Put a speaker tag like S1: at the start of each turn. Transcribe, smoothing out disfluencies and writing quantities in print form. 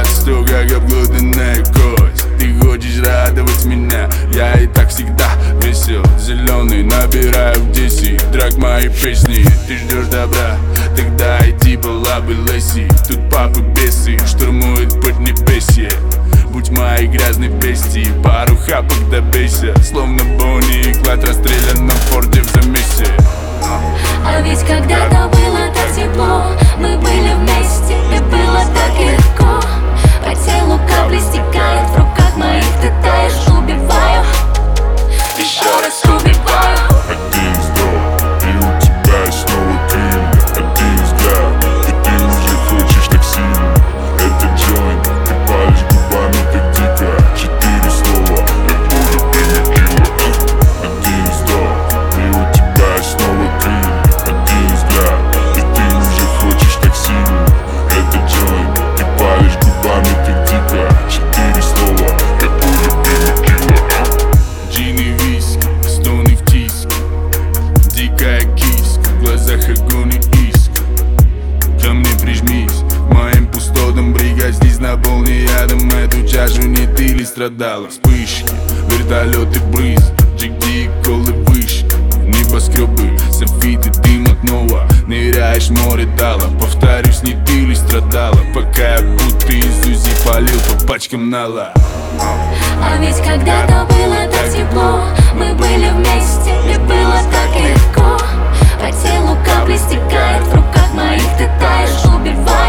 S1: стук, как обглоданная кость. Ты хочешь радовать меня, я и так всегда весел. Зеленый набираю в 10 драк мои песни. Ты ждешь добра, тогда иди по лабы леси. Тут папы бесы штурмуют поднебесье. Будь моей грязной бестией, пару хапок добейся. Словно Бонни и Клайд расстрелян на форде в замесе.
S2: А ведь когда-то было так тепло, мы были вместе, и было так легко. По телу капли стекают, в руках моих ты таешь. Убиваю, еще раз убиваю.
S3: Один вздох, и у тебя снова ты. Один взгляд, и ты уже хочешь так сильно. Это джойнт, ты палишь губами так дико. 4 слова, я буду примитива. Один вздох, и у тебя снова ты. Один взгляд, и ты уже хочешь так сильно. Это джойнт, ты палишь губами так дико. 4 слова, я буду примитива.
S1: Джин и виски, стоны в тиск. Дикая киска, в глазах огонь и иск. Ко мне прижмись, в моим пустотам бригад. Здесь наполни ядом эту чашу, не ты ли страдала? Вспышки, вертолеты брызги, джигди и колы вышки. Небоскребы, софиты, дым от нова. Ныряешь, море дало. Повторюсь, не ты ли страдала? Пока я будто из УЗИ палил по пачкам нала.
S2: А ведь когда-то было так тепло, мы были вместе, и было так легко. По телу капли стекают, в руках моих ты таешь. Убиваю.